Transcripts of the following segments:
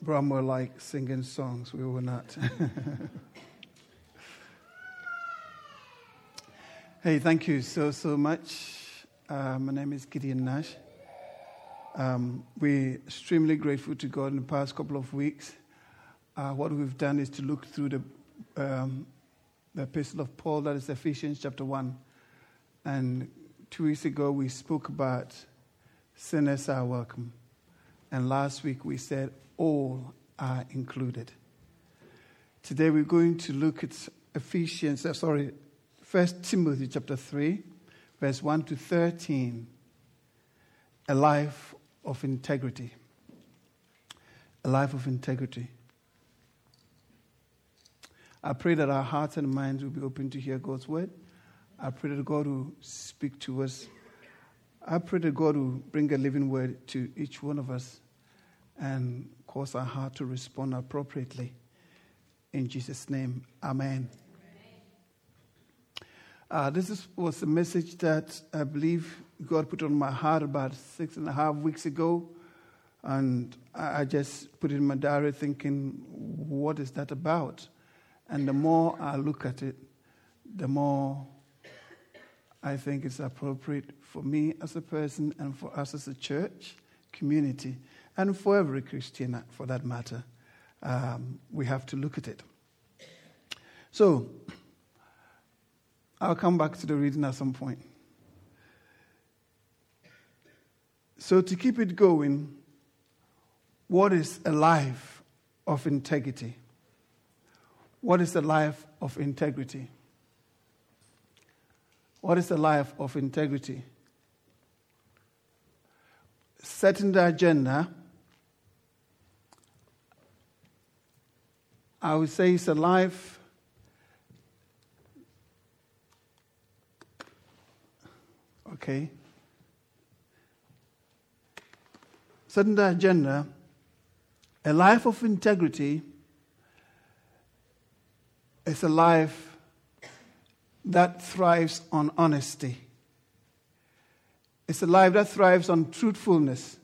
Bramwell like singing songs. We will not. Hey, thank you so much. My name is Gideon Nash. We're extremely grateful to God in the past couple of weeks. What we've done is to look through the epistle of Paul, that is Ephesians chapter 1. And 2 weeks ago we spoke about sinners are welcome. And last week we said all are included. Today we're going to look at 1 Timothy chapter 3, verse 1 to 13. A life of integrity. A life of integrity. I pray that our hearts and minds will be open to hear God's word. I pray that God will speak to us. I pray that God will bring a living word to each one of us and cause our heart to respond appropriately. In Jesus' name, amen. This was a message that I believe God put on my heart about 6.5 weeks ago. And I just put it in my diary thinking, what is that about? And the more I look at it, the more I think it's appropriate for me as a person and for us as a church, community, and for every Christian for that matter. We have to look at it. So, I'll come back to the reading at some point. So to keep it going, what is a life of integrity? What is the life of integrity? What is the life of integrity? Setting the agenda, I would say it's a life setting the agenda, a life of integrity is a life that thrives on honesty. It's a life that thrives on truthfulness.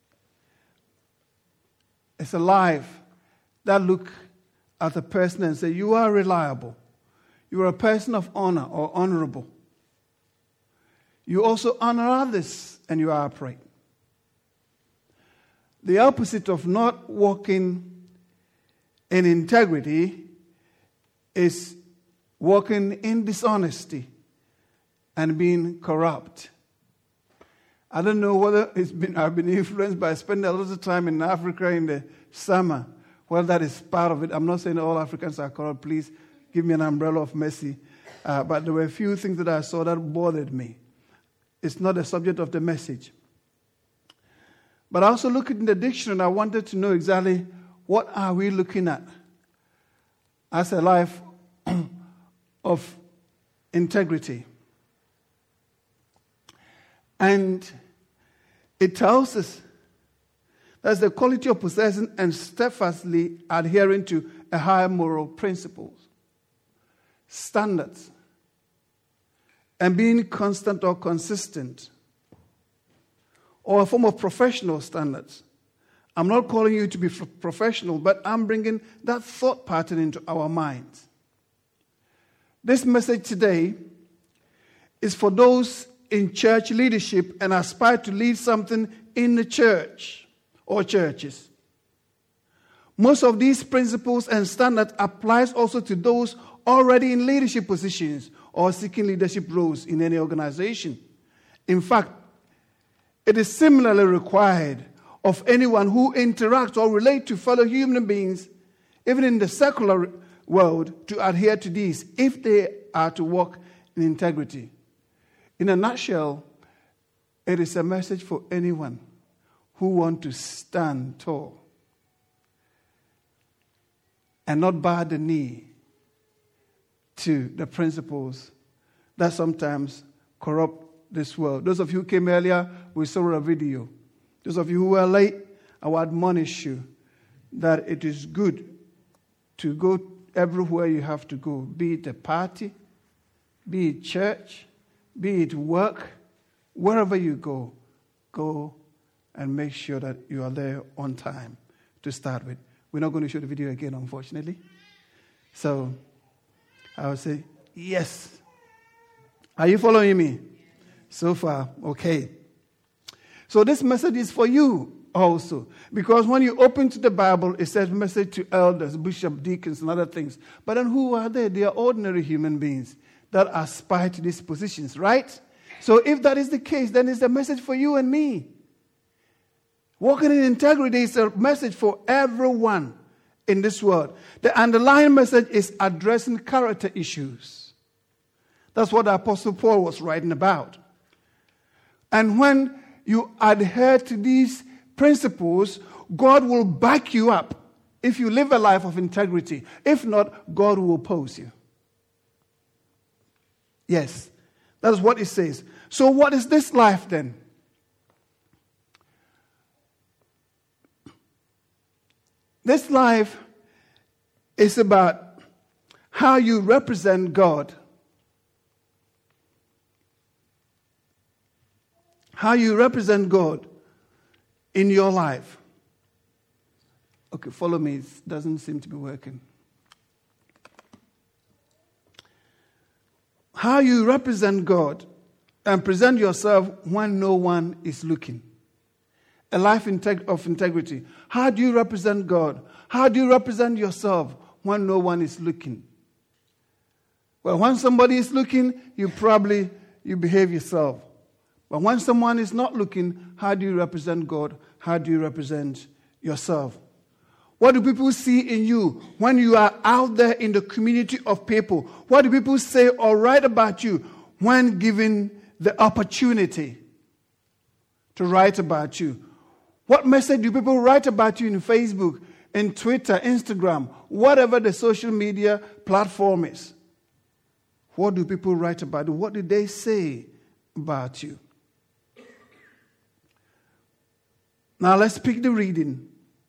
It's a life that looks at the person and says, you are reliable. You are a person of honor or honorable. You also honor others and you are upright. The opposite of not walking in integrity is walking in dishonesty and being corrupt. I don't know whether I've been influenced by spending a lot of time in Africa in the summer. Well, that is part of it. I'm not saying all Africans are corrupt. Please give me an umbrella of mercy. But there were a few things that I saw that bothered me. It's not the subject of the message. But I also looked in the dictionary and I wanted to know exactly what are we looking at as a life of integrity. And it tells us that's the quality of possessing and steadfastly adhering to a higher moral principles, standards, and being constant or consistent, or a form of professional standards. I'm not calling you to be professional, but I'm bringing that thought pattern into our minds. This message today is for those in church leadership and aspire to lead something in the church or churches. Most of these principles and standards applies also to those already in leadership positions or seeking leadership roles in any organization. In fact, it is similarly required of anyone who interacts or relates to fellow human beings, even in the secular world, to adhere to these if they are to walk in integrity. In a nutshell, it is a message for anyone who wants to stand tall and not bow the knee to the principles that sometimes corrupt this world. Those of you who came earlier, we saw a video. Those of you who were late, I will admonish you that it is good to go everywhere you have to go, be it a party, be it church, be it work, wherever you go and make sure that you are there on time to start with. We're not going to show the video again, unfortunately. So I would say, yes. Are you following me? So far, okay. So this message is for you also. Because when you open to the Bible, it says message to elders, bishop, deacons, and other things. But then who are they? They are ordinary human beings that aspire to these positions, right? So if that is the case, then it's a message for you and me. Walking in integrity is a message for everyone in this world. The underlying message is addressing character issues. That's what the Apostle Paul was writing about. And when you adhere to these principles, God will back you up if you live a life of integrity. If not, God will oppose you. Yes, that is what it says. So what is this life then? This life is about how you represent God. How you represent God in your life. Okay, follow me. It doesn't seem to be working. How you represent God and present yourself when no one is looking. A life of integrity. How do you represent God? How do you represent yourself when no one is looking? Well, when somebody is looking, you behave yourself. But when someone is not looking, how do you represent God? How do you represent yourself? What do people see in you when you are out there in the community of people? What do people say or write about you when given the opportunity to write about you? What message do people write about you in Facebook, in Twitter, Instagram, whatever the social media platform is? What do people write about you? What do they say about you? Now let's pick the reading.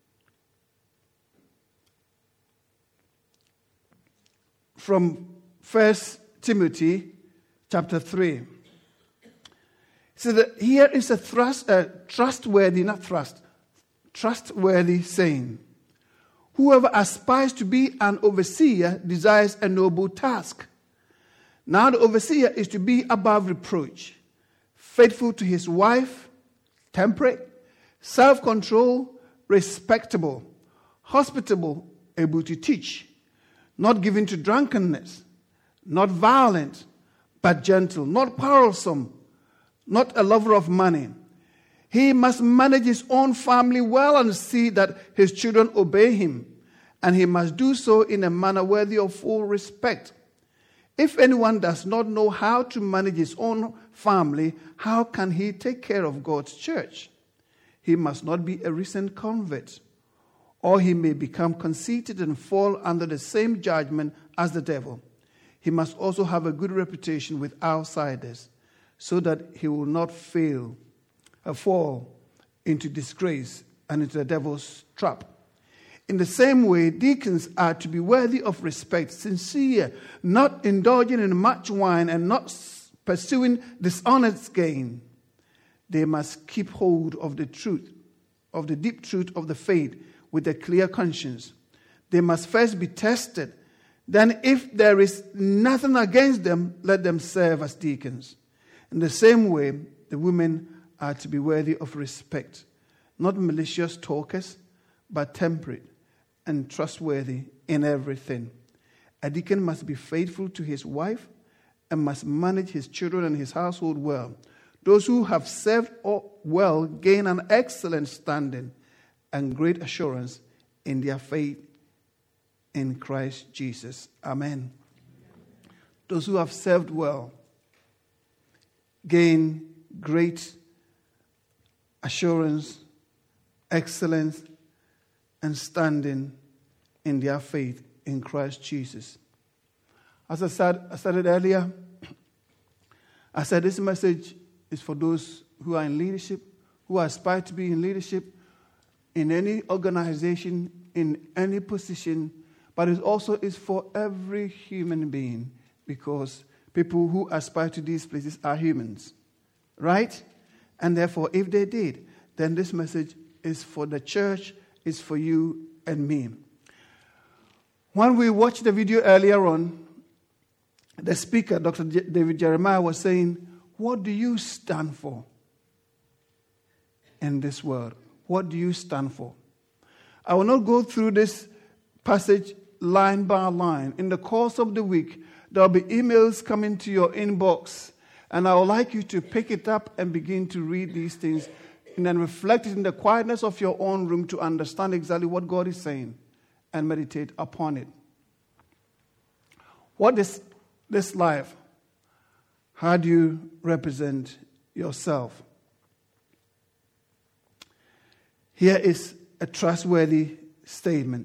From 1 Timothy chapter 3. So that here is a trustworthy saying. Whoever aspires to be an overseer desires a noble task. Now the overseer is to be above reproach, faithful to his wife, temperate, self-control, respectable, hospitable, able to teach, not given to drunkenness, not violent, but gentle, not quarrelsome, not a lover of money. He must manage his own family well and see that his children obey him, and he must do so in a manner worthy of full respect. If anyone does not know how to manage his own family, how can he take care of God's church? He must not be a recent convert, or he may become conceited and fall under the same judgment as the devil. He must also have a good reputation with outsiders, so that he will not fall into disgrace and into the devil's trap. In the same way, deacons are to be worthy of respect, sincere, not indulging in much wine and not pursuing dishonest gain. They must keep hold of the truth, of the deep truth of the faith with a clear conscience. They must first be tested. Then if there is nothing against them, let them serve as deacons. In the same way, the women are to be worthy of respect, not malicious talkers, but temperate and trustworthy in everything. A deacon must be faithful to his wife and must manage his children and his household well. Those who have served well gain an excellent standing and great assurance in their faith in Christ Jesus. Amen. Those who have served well gain great assurance, excellence, and standing in their faith in Christ Jesus. As I said earlier, I said this message is for those who are in leadership, who aspire to be in leadership in any organization, in any position, but it also is for every human being, because people who aspire to these places are humans, right? And therefore, if they did, then this message is for the church, is for you and me. When we watched the video earlier on, the speaker, Dr. David Jeremiah, was saying, what do you stand for in this world? What do you stand for? I will not go through this passage line by line. In the course of the week, there will be emails coming to your inbox, and I would like you to pick it up and begin to read these things and then reflect it in the quietness of your own room to understand exactly what God is saying and meditate upon it. What is this life? How do you represent yourself? Here is a trustworthy statement.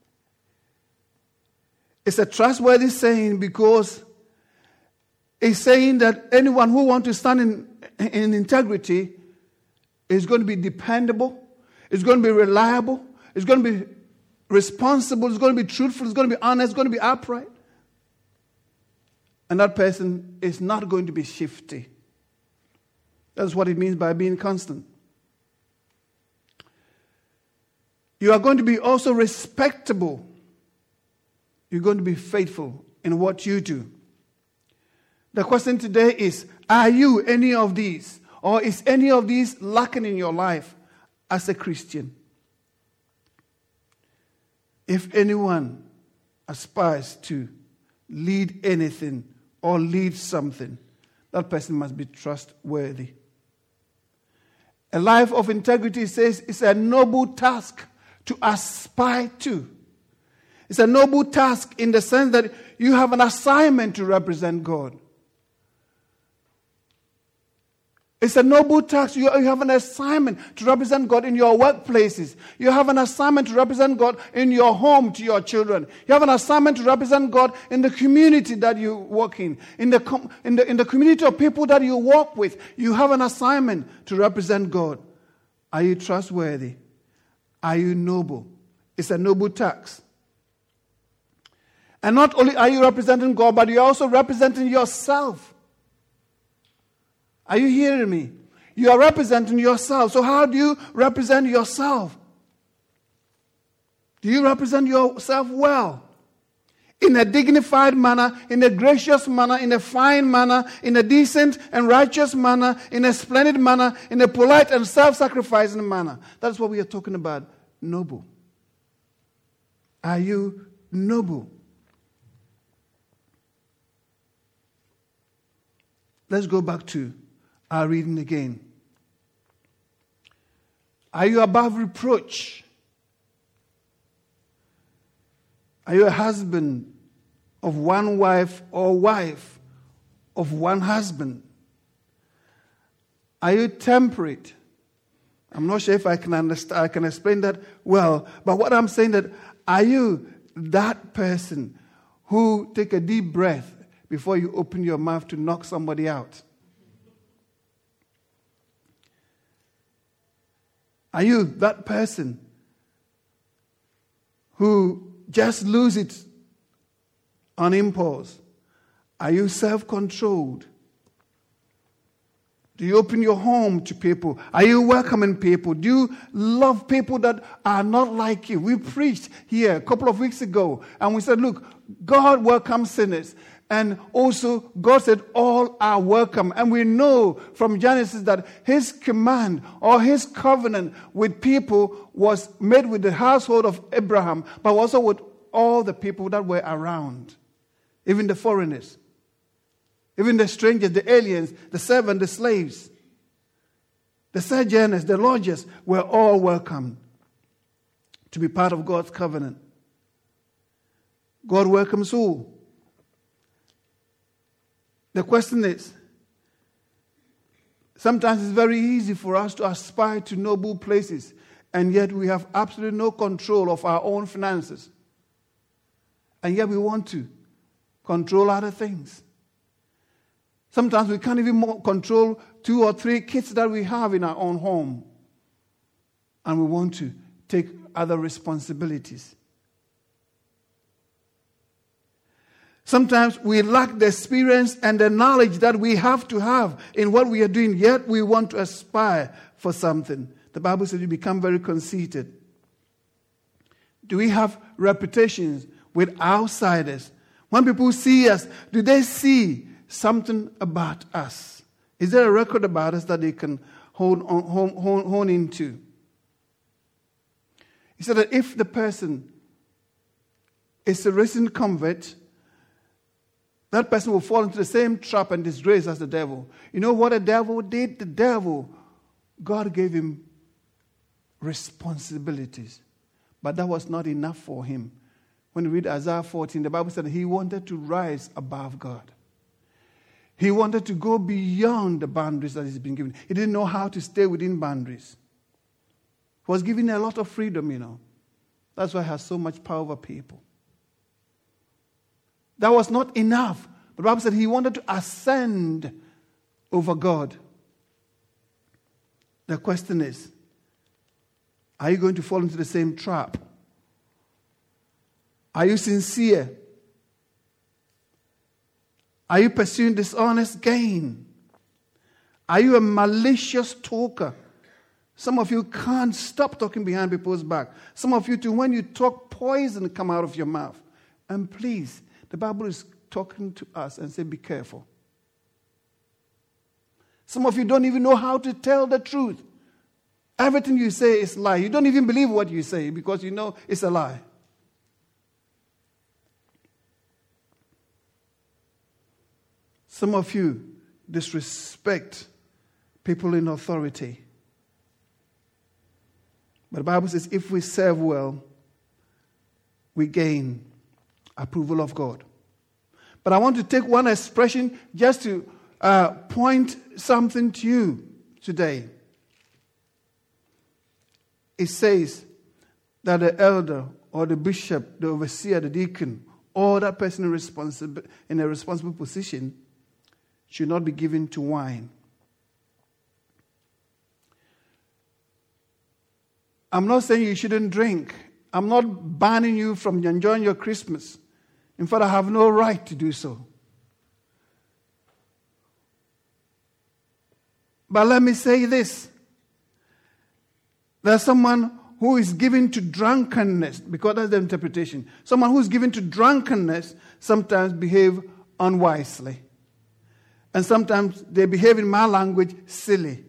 It's a trustworthy saying because it's saying that anyone who wants to stand in integrity is going to be dependable, is going to be reliable, is going to be responsible, is going to be truthful, is going to be honest, is going to be upright. And that person is not going to be shifty. That's what it means by being constant. You are going to be also respectable. You're going to be faithful in what you do. The question today is, are you any of these? Or is any of these lacking in your life as a Christian? If anyone aspires to lead anything or lead something, that person must be trustworthy. A life of integrity says it's a noble task to aspire to. It's a noble task in the sense that you have an assignment to represent God. It's a noble task. You have an assignment to represent God in your workplaces. You have an assignment to represent God in your home to your children. You have an assignment to represent God in the community that you work in the community of people that you work with. You have an assignment to represent God. Are you trustworthy? Are you noble? It's a noble task. And not only are you representing God, but you're also representing yourself. Are you hearing me? You are representing yourself. So how do you represent yourself? Do you represent yourself well? In a dignified manner, in a gracious manner, in a fine manner, in a decent and righteous manner, in a splendid manner, in a polite and self-sacrificing manner. That's what we are talking about. Noble. Are you noble? Let's go back to our reading again. Are you above reproach? Are you a husband of one wife or wife of one husband? Are you temperate? I'm not sure if I can understand. I can explain that well. But what I'm saying that, are you that person who take a deep breath before you open your mouth to knock somebody out? Are you that person who just lose it on impulse? Are you self-controlled? Do you open your home to people? Are you welcoming people? Do you love people that are not like you? We preached here a couple of weeks ago, and we said, look, God welcomes sinners. And also, God said, all are welcome. And we know from Genesis that his command or his covenant with people was made with the household of Abraham, but also with all the people that were around, even the foreigners, even the strangers, the aliens, the servants, the slaves, the sojourners, the lodgers were all welcome to be part of God's covenant. God welcomes all. The question is, sometimes it's very easy for us to aspire to noble places, and yet we have absolutely no control of our own finances. And yet we want to control other things. Sometimes we can't even control 2 or 3 kids that we have in our own home. And we want to take other responsibilities. Sometimes we lack the experience and the knowledge that we have to have in what we are doing, yet we want to aspire for something. The Bible says we become very conceited. Do we have reputations with outsiders? When people see us, do they see something about us? Is there a record about us that they can hone into? He said that if the person is a recent convert, that person will fall into the same trap and disgrace as the devil. You know what the devil did? The devil, God gave him responsibilities. But that was not enough for him. When you read Isaiah 14, the Bible said he wanted to rise above God. He wanted to go beyond the boundaries that he's been given. He didn't know how to stay within boundaries. He was given a lot of freedom, you know. That's why he has so much power over people. That was not enough. But the Bible said he wanted to ascend over God. The question is, are you going to fall into the same trap? Are you sincere? Are you pursuing dishonest gain? Are you a malicious talker? Some of you can't stop talking behind people's back. Some of you too, when you talk, poison come out of your mouth. And please, the Bible is talking to us and say, be careful. Some of you don't even know how to tell the truth. Everything you say is lie. You don't even believe what you say because you know it's a lie. Some of you disrespect people in authority. But the Bible says if we serve well, we gain approval of God. But I want to take one expression just to point something to you today. It says that the elder or the bishop, the overseer, the deacon, or that person in a responsible position should not be given to wine. I'm not saying you shouldn't drink. I'm not banning you from enjoying your Christmas. In fact, I have no right to do so. But let me say this. There's someone who is given to drunkenness, because that's the interpretation. Someone who is given to drunkenness sometimes behave unwisely. And sometimes they behave, in my language, silly.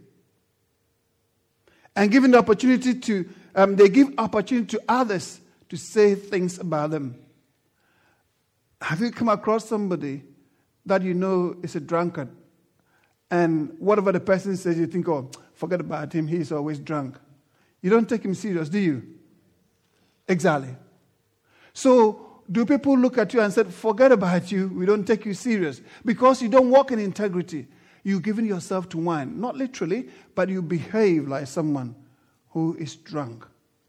And given the opportunity to, they give opportunity to others to say things about them. Have you come across somebody that you know is a drunkard? And whatever the person says, you think, oh, forget about him, he's always drunk. You don't take him serious, do you? Exactly. So, do people look at you and say, forget about you, we don't take you serious? Because you don't walk in integrity. You're giving yourself to wine. Not literally, but you behave like someone who is drunk.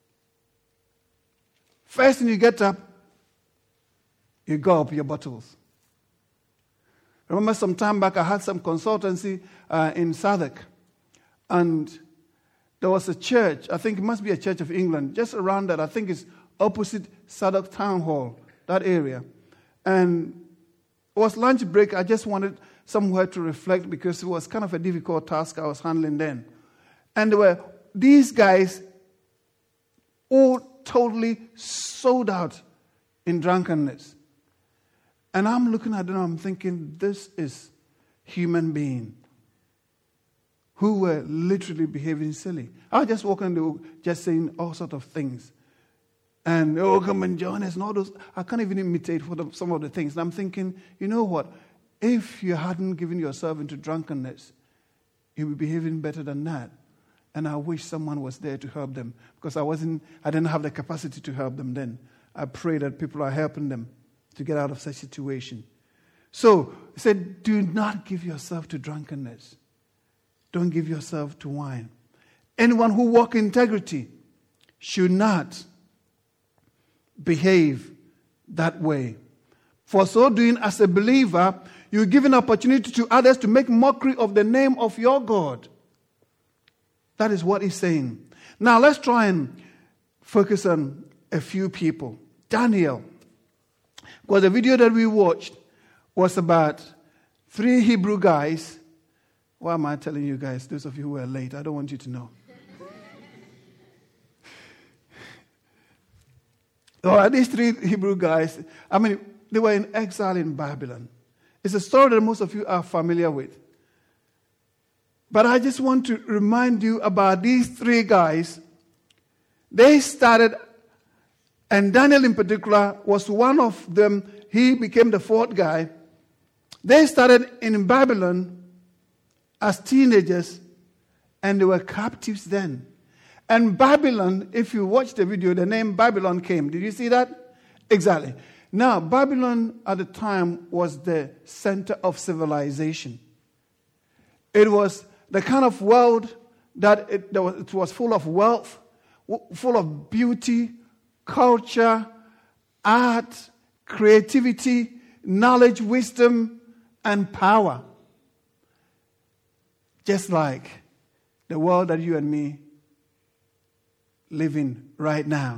First thing you get up, you go up your bottles. Remember some time back I had some consultancy in Southwark. And there was a church, I think it must be a Church of England, just around that, I think it's opposite Southwark Town Hall, that area. And it was lunch break. I just wanted somewhere to reflect because it was kind of a difficult task I was handling then. And there were these guys all totally sold out in drunkenness. And I'm looking at them, I'm thinking, this is human being who were literally behaving silly. I was just walking, they were just saying all sorts of things. And, oh, come and join us, and all those. I can't even imitate some of the things. And I'm thinking, you know what? If you hadn't given yourself into drunkenness, you'd be behaving better than that. And I wish someone was there to help them because I didn't have the capacity to help them then. I pray that people are helping them to get out of such situation. So, he said, do not give yourself to drunkenness. Don't give yourself to wine. Anyone who walks in integrity should not behave that way. For so doing, as a believer, you give an opportunity to others to make mockery of the name of your God. That is what he's saying. Now let's try and focus on a few people. Daniel. Because the video that we watched was about 3 Hebrew guys. Why am I telling you guys? Those of you who are late, I don't want you to know. These three Hebrew guys, they were in exile in Babylon. It's a story that most of you are familiar with. But I just want to remind you about these three guys. They started, and Daniel in particular was one of them. He became the fourth guy. They started in Babylon as teenagers, and they were captives then. And Babylon, if you watch the video, the name Babylon came. Did you see that? Exactly. Now, Babylon at the time was the center of civilization. It was the kind of world that it was full of wealth, full of beauty, culture, art, creativity, knowledge, wisdom, and power. Just like the world that you and me live in right now.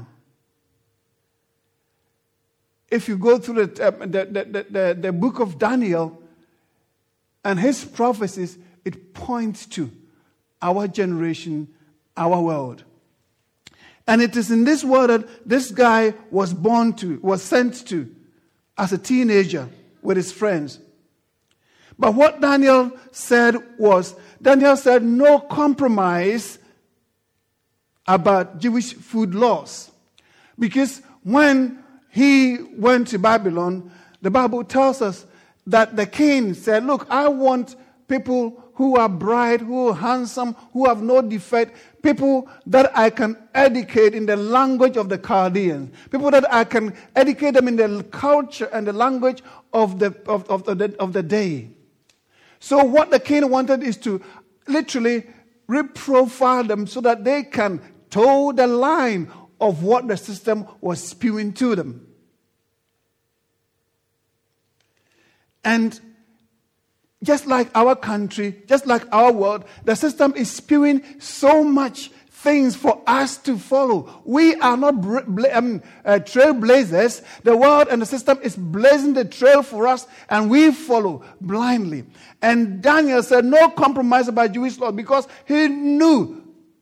If you go through the book of Daniel and his prophecies, it points to our generation, our world. And it is in this world that this guy was sent to as a teenager with his friends. But what Daniel said no compromise about Jewish food laws. Because when he went to Babylon, the Bible tells us that the king said, look, I want people who are bright, who are handsome, who have no defect, people that I can educate in the language of the Chaldeans, people that I can educate them in the culture and the language of the day. So what the king wanted is to literally reprofile them so that they can toe the line of what the system was spewing to them. And just like our country, just like our world, the system is spewing so much things for us to follow. We are not trailblazers. The world and the system is blazing the trail for us, and we follow blindly. And Daniel said no compromise about Jewish law because he knew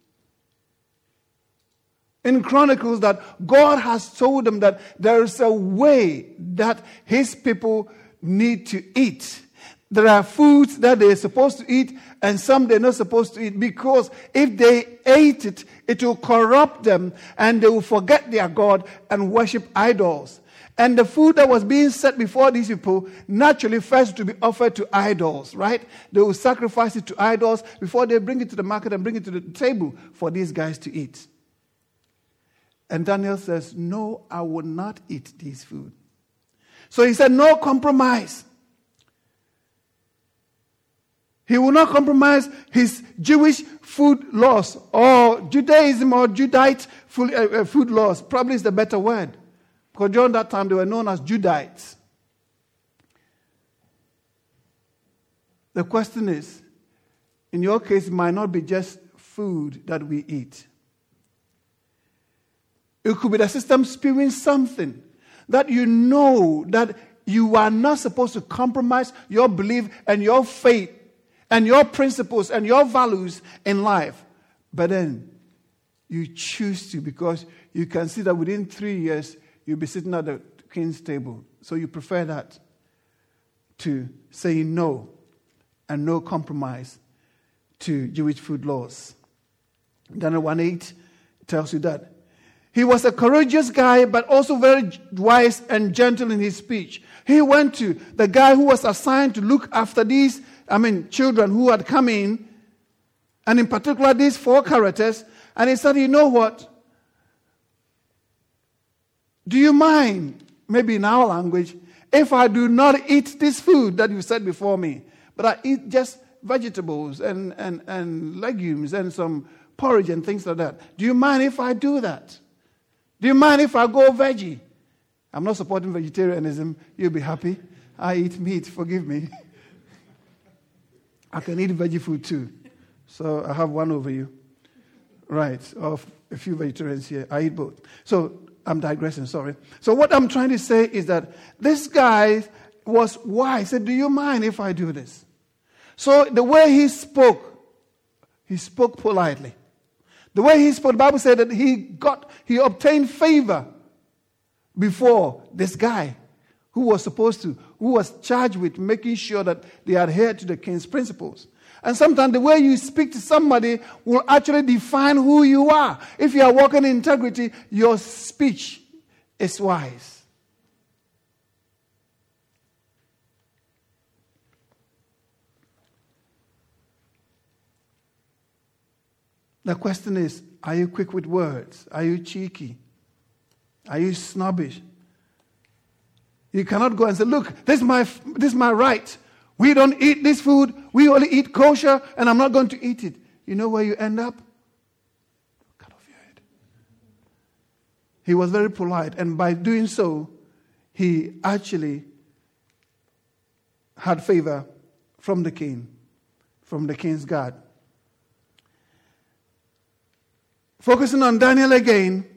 in Chronicles that God has told them that there is a way that his people need to eat. There are foods that they're supposed to eat and some they're not supposed to eat, because if they ate it, it will corrupt them and they will forget their God and worship idols. And the food that was being set before these people naturally first to be offered to idols, right? They will sacrifice it to idols before they bring it to the market and bring it to the table for these guys to eat. And Daniel says, no, I will not eat this food. So he said, no compromise. He will not compromise his Jewish food laws or Judaism or Judite food laws. Probably is the better word. Because during that time they were known as Judites. The question is, in your case, it might not be just food that we eat. It could be the system spewing something that you know that you are not supposed to compromise your belief and your faith and your principles and your values in life. But then you choose to, because you can see that within 3 years you'll be sitting at the king's table. So you prefer that to saying no and no compromise to Jewish food laws. Daniel 1:8 tells you that. He was a courageous guy, but also very wise and gentle in his speech. He went to the guy who was assigned to look after these, children who had come in, and in particular these 4 characters, and he said, you know what? Do you mind, maybe in our language, if I do not eat this food that you set before me, but I eat just vegetables and legumes and some porridge and things like that? Do you mind if I do that? Do you mind if I go veggie? I'm not supporting vegetarianism. You'll be happy. I eat meat. Forgive me. I can eat veggie food too. So I have one over you. Right. Of a few vegetarians here. I eat both. So I'm digressing. Sorry. So what I'm trying to say is that this guy was wise. He said, do you mind if I do this? So the way he spoke politely. The way he spoke, the Bible said that he obtained favor before this guy who was charged with making sure that they adhered to the king's principles. And sometimes the way you speak to somebody will actually define who you are. If you are walking in integrity, your speech is wise. The question is, are you quick with words? Are you cheeky? Are you snobbish? You cannot go and say, look, this is my right. We don't eat this food. We only eat kosher, and I'm not going to eat it. You know where you end up? Cut off your head. He was very polite, and by doing so, he actually had favor from the king, from the king's guard. Focusing on Daniel again,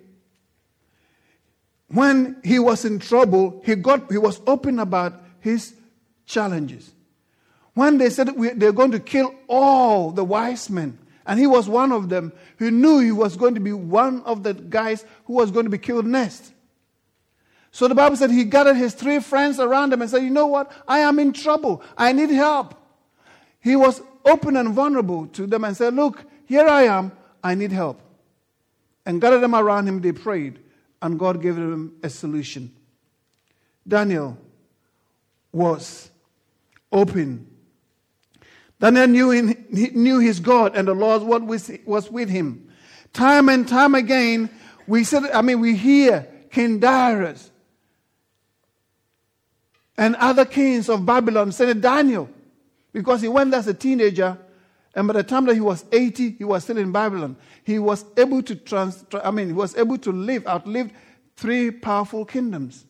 when he was in trouble, he was open about his challenges. When they said they're going to kill all the wise men, and he was one of them, he knew he was going to be one of the guys who was going to be killed next. So the Bible said he gathered his 3 friends around him and said, you know what? I am in trouble. I need help. He was open and vulnerable to them and said, look, here I am. I need help. And gathered them around him, they prayed, and God gave them a solution. Daniel was open. Daniel knew his God, and the Lord was with him. Time and time again, we hear King Darius and other kings of Babylon said Daniel, because he went as a teenager, and by the time that he was 80, he was still in Babylon. He was able to outlive 3 powerful kingdoms.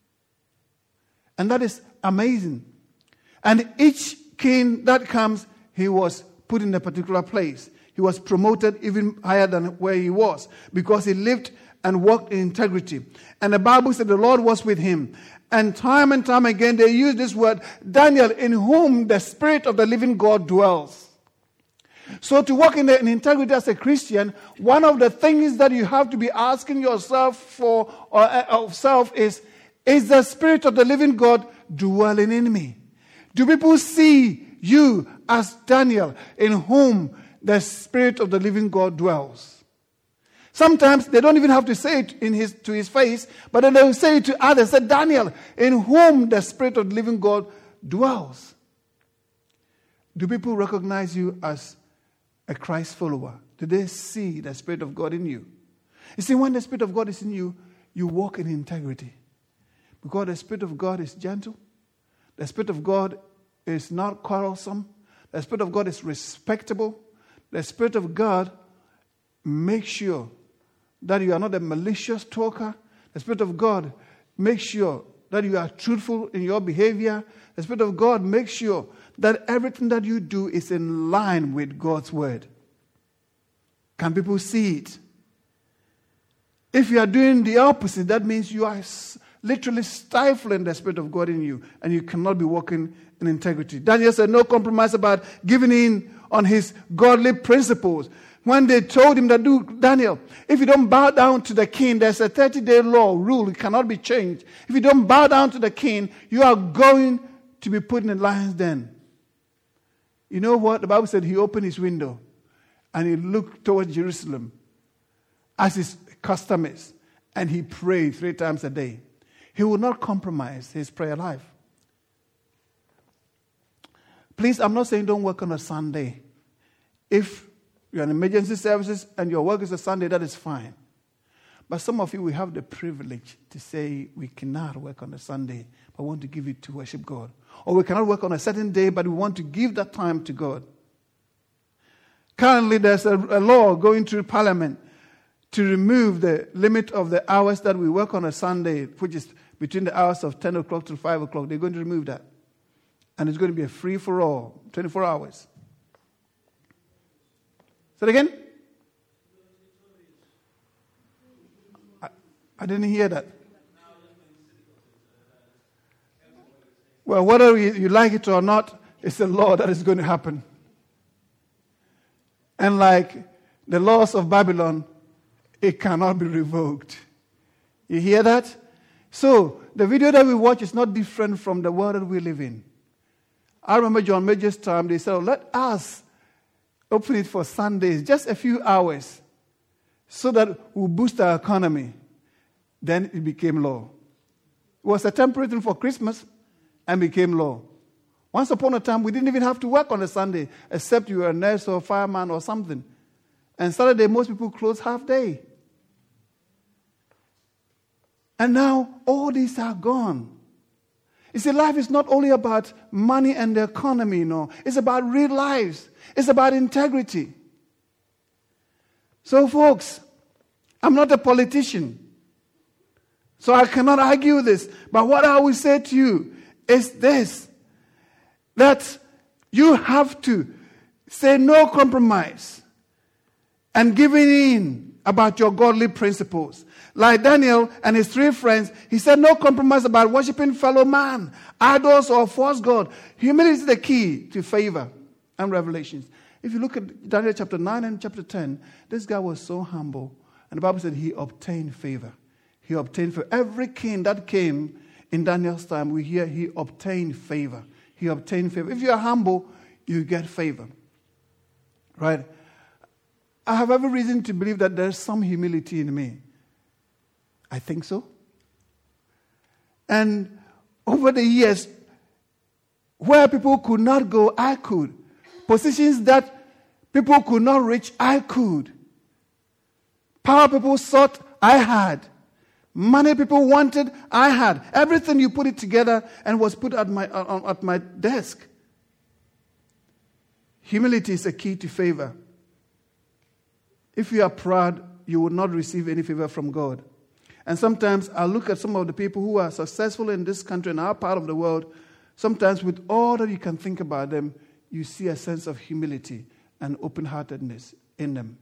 And that is amazing. And each king that comes, he was put in a particular place. He was promoted even higher than where he was, because he lived and walked in integrity. And the Bible said the Lord was with him. And time again, they use this word, Daniel, in whom the Spirit of the living God dwells. So to walk in integrity as a Christian, one of the things that you have to be asking yourself is the Spirit of the living God dwelling in me? Do people see you as Daniel, in whom the Spirit of the living God dwells? Sometimes they don't even have to say it to his face, but then they will say it to others. Say, Daniel, in whom the Spirit of the living God dwells. Do people recognize you as a Christ follower? Do they see the Spirit of God in you? You see, when the Spirit of God is in you, you walk in integrity. Because the Spirit of God is gentle. The Spirit of God is not quarrelsome. The Spirit of God is respectable. The Spirit of God makes sure that you are not a malicious talker. The Spirit of God makes sure that you are truthful in your behavior. The Spirit of God makes sure that everything that you do is in line with God's word. Can people see it? If you are doing the opposite, that means you are literally stifling the Spirit of God in you, and you cannot be walking in integrity. Daniel said no compromise about giving in on his godly principles. When they told him that, Daniel, if you don't bow down to the king, there's a 30-day rule, it cannot be changed. If you don't bow down to the king, you are going to be put in the lion's den. You know what? The Bible said he opened his window and he looked towards Jerusalem as his custom is, and he prayed 3 times a day. He will not compromise his prayer life. Please, I'm not saying don't work on a Sunday. If you're in emergency services and your work is a Sunday, that is fine. But some of you will have the privilege to say we cannot work on a Sunday, but want to give it to worship God. Or we cannot work on a certain day, but we want to give that time to God. Currently, there's a law going through Parliament to remove the limit of the hours that we work on a Sunday, which is between the hours of 10 o'clock to 5 o'clock. They're going to remove that. And it's going to be a free-for-all, 24 hours. Say it again? I didn't hear that. Well, whether you like it or not, it's the law that is going to happen. And like the laws of Babylon, it cannot be revoked. You hear that? So, the video that we watch is not different from the world that we live in. I remember John Major's time, they said, let us open it for Sundays, just a few hours, so that we'll boost our economy. Then it became law. It was a temporary thing for Christmas and became law. Once upon a time, we didn't even have to work on a Sunday, except you were a nurse or a fireman or something. And Saturday, most people close half day. And now, all these are gone. You see, life is not only about money and the economy, no. It's about real lives. It's about integrity. So, folks, I'm not a politician, so I cannot argue this. But what I will say to you is this, that you have to say no compromise and giving in about your godly principles. Like Daniel and his 3 friends, he said no compromise about worshiping fellow man, idols or false god. Humility is the key to favor and revelations. If you look at Daniel chapter 9 and chapter 10, this guy was so humble. And the Bible said he obtained favor. He obtained favor. Every king that came in Daniel's time, we hear he obtained favor. He obtained favor. If you are humble, you get favor. Right? I have every reason to believe that there's some humility in me. I think so. And over the years, where people could not go, I could. Positions that people could not reach, I could. Power people sought, I had. Money people wanted, I had. Everything, you put it together and was put at my desk. Humility is a key to favor. If you are proud, you will not receive any favor from God. And sometimes I look at some of the people who are successful in this country and our part of the world. Sometimes with all that you can think about them, you see a sense of humility and open-heartedness in them.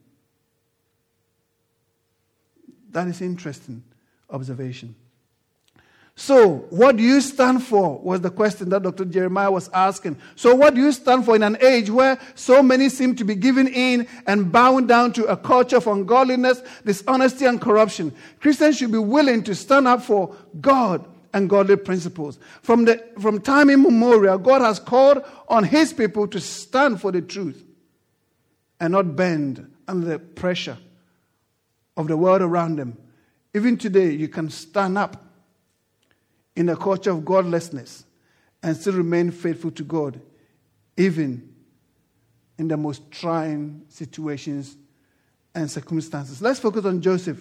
That is interesting observation. So, what do you stand for was the question that Dr. Jeremiah was asking. So, what do you stand for in an age where so many seem to be giving in and bowing down to a culture of ungodliness, dishonesty, and corruption? Christians should be willing to stand up for God and godly principles. From time immemorial, God has called on His people to stand for the truth and not bend under the pressure of the world around them. Even today, you can stand up in a culture of godlessness and still remain faithful to God, even in the most trying situations and circumstances. Let's focus on Joseph.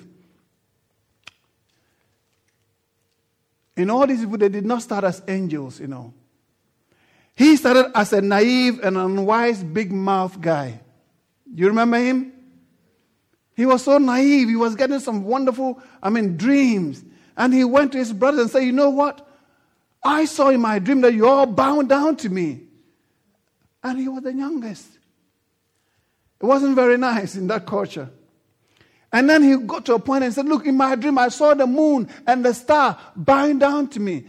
In all these people, they did not start as angels, you know. He started as a naive and unwise, big-mouthed guy. You remember him? He was so naive. He was getting some wonderful, dreams. And he went to his brothers and said, you know what? I saw in my dream that you all bowed down to me. And he was the youngest. It wasn't very nice in that culture. And then he got to a point and said, look, in my dream I saw the moon and the star bowing down to me.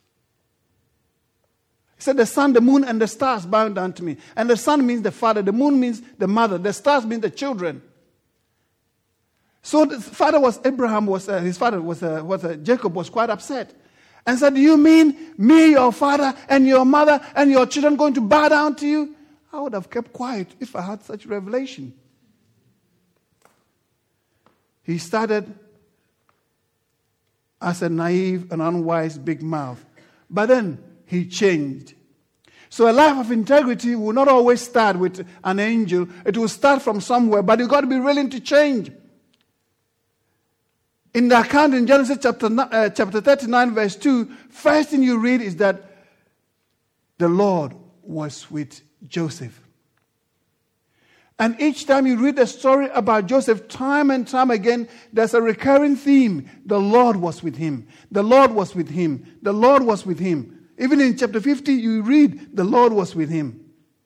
He said the sun, the moon, and the stars bowing down to me. And the sun means the father, the moon means the mother, the stars mean the children. So the father was Abraham, his father was Jacob, was quite upset. And said, do you mean me, your father, and your mother, and your children going to bow down to you? I would have kept quiet if I had such revelation. He started as a naive and unwise big mouth. But then he changed. So a life of integrity will not always start with an angel. It will start from somewhere, but you've got to be willing to change. In the account in Genesis chapter 39, verse 2, first thing you read is that the Lord was with Joseph. And each time you read the story about Joseph, time and time again, there's a recurring theme. The Lord was with him. The Lord was with him. The Lord was with him. Even in chapter 50, you read, the Lord was with him.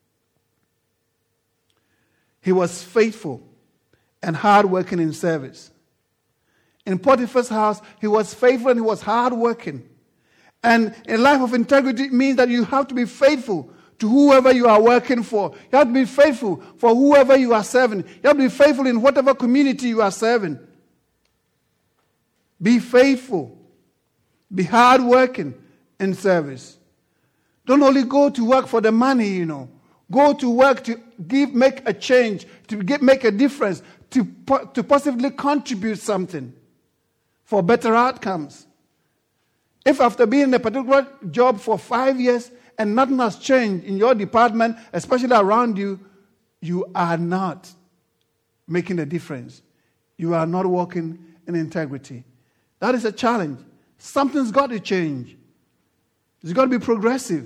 He was faithful and hardworking in service. In Potiphar's house, he was faithful and he was hardworking. And a life of integrity means that you have to be faithful to whoever you are working for. You have to be faithful for whoever you are serving. You have to be faithful in whatever community you are serving. Be faithful. Be hardworking in service. Don't only go to work for the money, Go to work to make a change, make a difference, to possibly contribute something for better outcomes. If after being in a particular job for 5 years and nothing has changed in your department, especially around you, you are not making a difference. You are not walking in integrity. That is a challenge. Something's got to change. It's got to be progressive.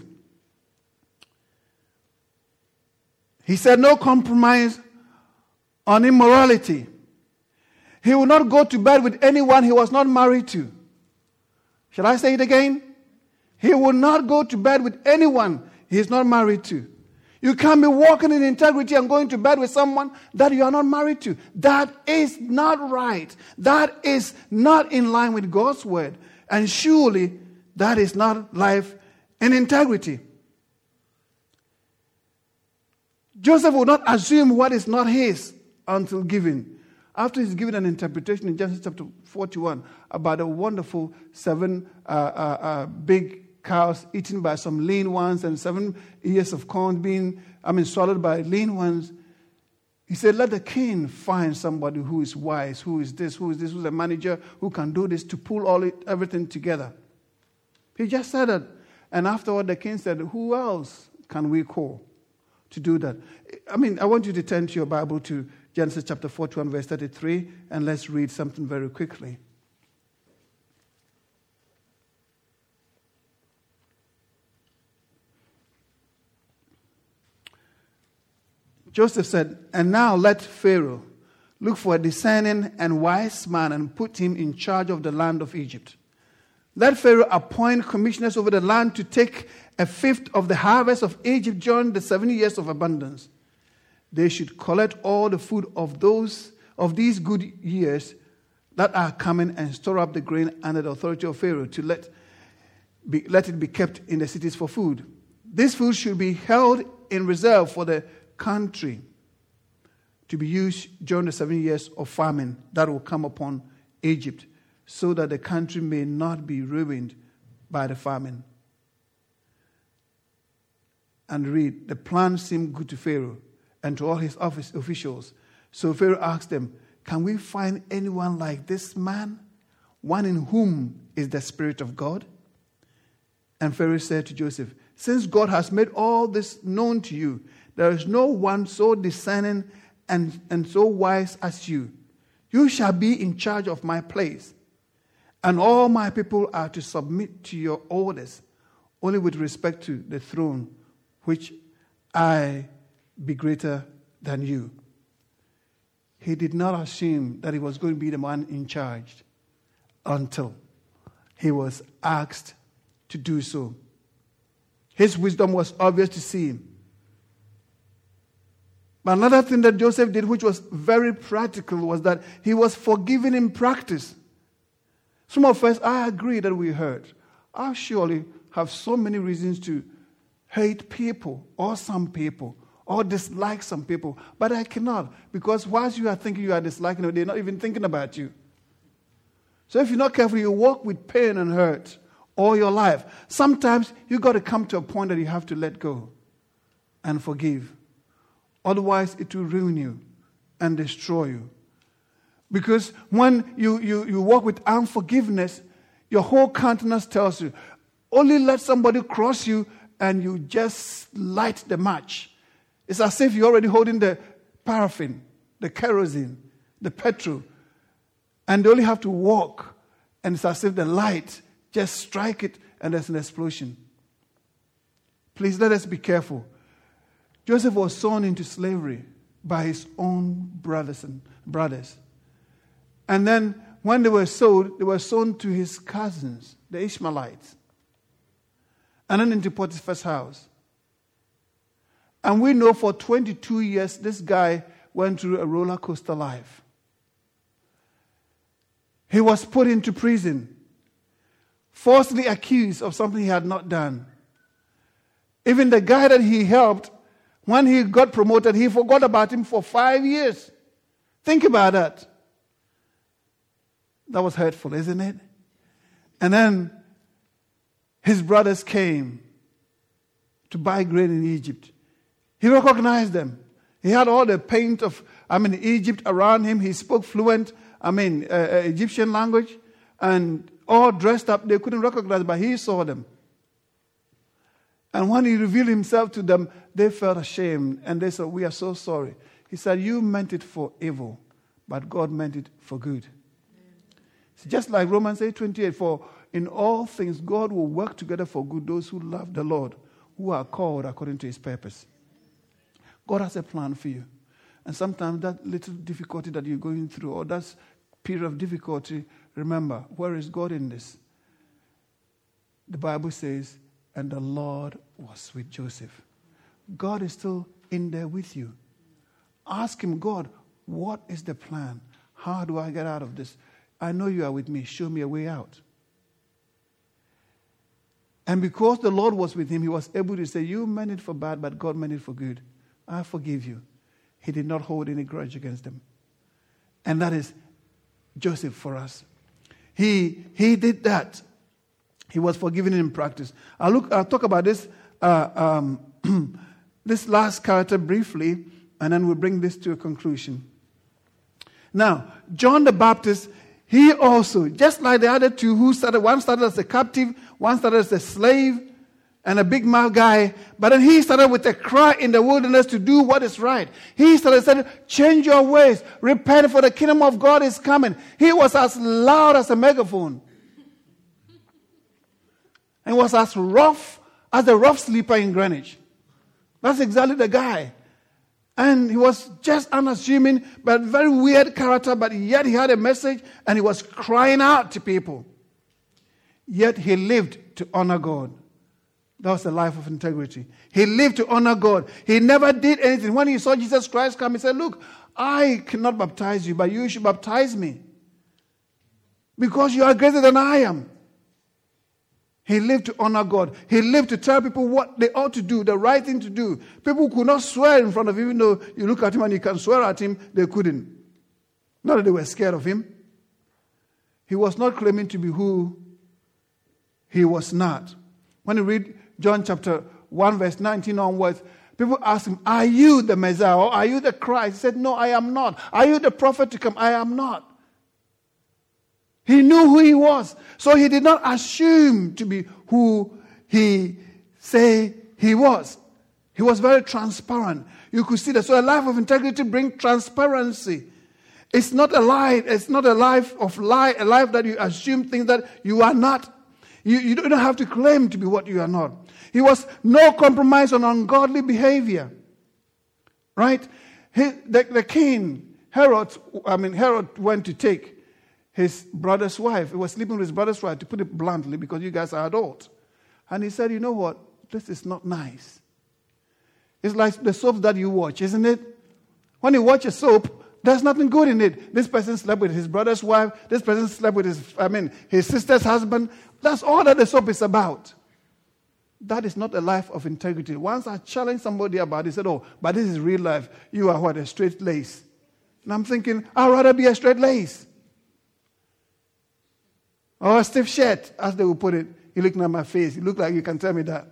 He said no compromise on immorality. He will not go to bed with anyone he was not married to. Shall I say it again? He will not go to bed with anyone he is not married to. You can't be walking in integrity and going to bed with someone that you are not married to. That is not right. That is not in line with God's word. And surely that is not life in integrity. Joseph will not assume what is not his until given. After he's given an interpretation in Genesis chapter 41 about a wonderful 7 big cows eaten by some lean ones and 7 ears of corn being swallowed by lean ones, he said, let the king find somebody who is wise, who is who's a manager, who can do this to pull everything together. He just said it. And afterward, the king said, who else can we call to do that? I want you to turn to your Bible to Genesis chapter 41, verse 33, and let's read something very quickly. Joseph said, and now let Pharaoh look for a discerning and wise man and put him in charge of the land of Egypt. Let Pharaoh appoint commissioners over the land to take 1/5 of the harvest of Egypt during the 7 years of abundance. They should collect all the food of these good years that are coming and store up the grain under the authority of Pharaoh to let it be kept in the cities for food. This food should be held in reserve for the country to be used during the 7 years of famine that will come upon Egypt, so that the country may not be ruined by the famine. And read, the plan seemed good to Pharaoh and to all his office officials. So Pharaoh asked them, can we find anyone like this man, one in whom is the Spirit of God? And Pharaoh said to Joseph, since God has made all this known to you, there is no one so discerning and so wise as you. You shall be in charge of my place, and all my people are to submit to your orders, only with respect to the throne, which I be greater than you. He did not assume that he was going to be the man in charge until he was asked to do so. His wisdom was obvious to see. But another thing that Joseph did, which was very practical, was that he was forgiving in practice. Some of us, I agree that we hurt. I surely have so many reasons to hate people or some people or dislike some people, but I cannot, because whilst you are thinking you are disliking them, they're not even thinking about you. So if you're not careful, you walk with pain and hurt all your life. Sometimes you've got to come to a point that you have to let go and forgive. Otherwise, it will ruin you and destroy you. Because when you walk with unforgiveness, your whole countenance tells you, only let somebody cross you and you just light the match. It's as if you're already holding the paraffin, the kerosene, the petrol, and they only have to walk, and it's as if the light just strike it and there's an explosion. Please let us be careful. Joseph was sown into slavery by his own brothers. And then when they were sold to his cousins, the Ishmaelites. And then into Potiphar's house. And we know for 22 years this guy went through a roller coaster life. He was put into prison, falsely accused of something he had not done. Even the guy that he helped, when he got promoted, he forgot about him for 5 years. Think about that. That was hurtful, isn't it? And then his brothers came to buy grain in Egypt, he recognized them. He had all the paint of, Egypt around him. He spoke fluent, Egyptian language, and all dressed up. They couldn't recognize, but he saw them. And when he revealed himself to them, they felt ashamed, and they said, "We are so sorry." He said, "You meant it for evil, but God meant it for good." It's just like Romans 8:28, "For in all things God will work together for good those who love the Lord, who are called according to his purpose." God has a plan for you. And sometimes that little difficulty that you're going through, or that period of difficulty, remember, where is God in this? The Bible says, "And the Lord was with Joseph." God is still in there with you. Ask him, "God, what is the plan? How do I get out of this? I know you are with me. Show me a way out." And because the Lord was with him, he was able to say, "You meant it for bad, but God meant it for good. I forgive you." He did not hold any grudge against them. And that is Joseph for us. He did that. He was forgiven in practice. I'll talk about this this last character briefly, and then we'll bring this to a conclusion. Now, John the Baptist, he also, just like the other two who started, one started as a captive, one started as a slave, and a big mouth guy, but then he started with a cry in the wilderness to do what is right. He started saying, "Change your ways, repent, for the kingdom of God is coming." He was as loud as a megaphone. And was as rough as the rough sleeper in Greenwich. That's exactly the guy. And he was just unassuming, but very weird character, but yet he had a message, and he was crying out to people. Yet he lived to honor God. That was a life of integrity. He lived to honor God. He never did anything. When he saw Jesus Christ come, he said, "Look, I cannot baptize you, but you should baptize me, because you are greater than I am." He lived to honor God. He lived to tell people what they ought to do, the right thing to do. People could not swear in front of him, even though you look at him and you can swear at him, they couldn't. Not that they were scared of him. He was not claiming to be who he was not. When you read John chapter 1, verse 19 onwards, people ask him, "Are you the Messiah, or are you the Christ?" He said, "No, I am not." "Are you the prophet to come?" "I am not." He knew who he was. So he did not assume to be who he say he was. He was very transparent. You could see that. So a life of integrity brings transparency. It's not a lie. It's not a life of lie, a life that you assume things that you are not. You don't have to claim to be what you are not. He was no compromise on ungodly behavior. Right? The king, Herod went to take his brother's wife. He was sleeping with his brother's wife, to put it bluntly, because you guys are adults. And he said, "You know what? This is not nice." It's like the soap that you watch, isn't it? When you watch a soap, there's nothing good in it. This person slept with his brother's wife. This person slept with his sister's husband. That's all that the soap is about. That is not a life of integrity. Once I challenged somebody about it, he said, "Oh, but this is real life. You are what? A straight lace." And I'm thinking, I'd rather be a straight lace. Or a stiff shirt, as they would put it. He looked at my face. You look like you can tell me that.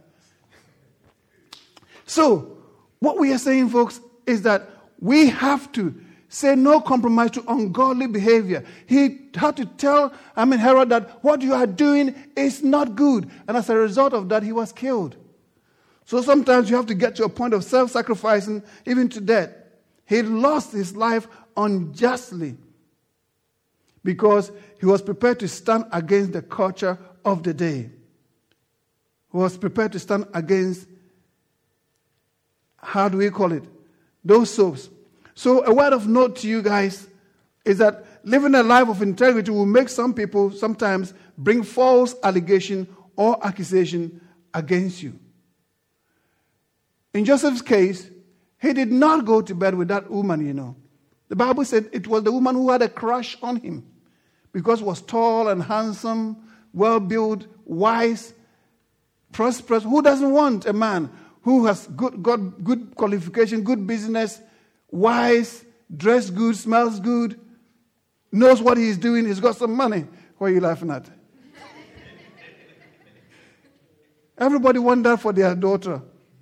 So, what we are saying, folks, is that we have to say no compromise to ungodly behavior. He had to tell Herod that what you are doing is not good. And as a result of that, he was killed. So sometimes you have to get to a point of self-sacrificing, even to death. He lost his life unjustly because he was prepared to stand against the culture of the day. He was prepared to stand against, how do we call it, those soaps. So a word of note to you guys is that living a life of integrity will make some people sometimes bring false allegation or accusation against you. In Joseph's case, he did not go to bed with that woman, The Bible said it was the woman who had a crush on him because he was tall and handsome, well-built, wise, prosperous. Who doesn't want a man who has got good qualification, good business, wise, dressed good, smells good, knows what he's doing, he's got some money? What are you laughing at? Everybody wanted that for their daughter.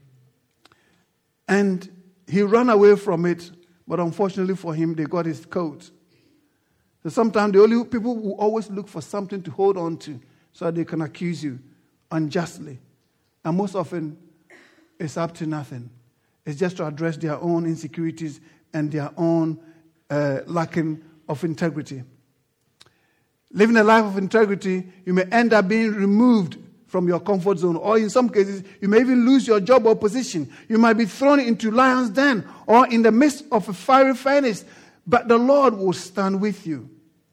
And he ran away from it, but unfortunately for him, they got his coat. So sometimes the only people who always look for something to hold on to so that they can accuse you unjustly. And most often, it's up to nothing. It's just to address their own insecurities and their own lacking of integrity. Living a life of integrity, you may end up being removed from your comfort zone, or in some cases, you may even lose your job or position. You might be thrown into lion's den or in the midst of a fiery furnace, but the Lord will stand with you.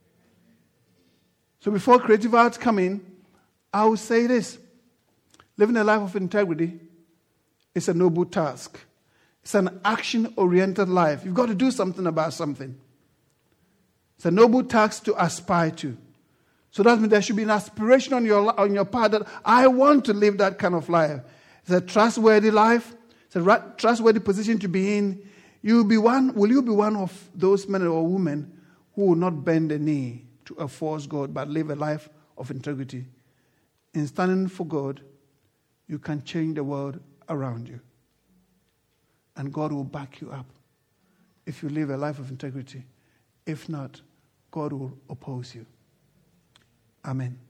So before creative arts come in, I will say this. Living a life of integrity is a noble task. It's an action-oriented life. You've got to do something about something. It's a noble task to aspire to. So that means there should be an aspiration on your part that I want to live that kind of life. It's a trustworthy life. It's a trustworthy position to be in. Will you be one of those men or women who will not bend the knee to a false God but live a life of integrity? In standing for God, you can change the world around you. And God will back you up if you live a life of integrity. If not, God will oppose you. Amen.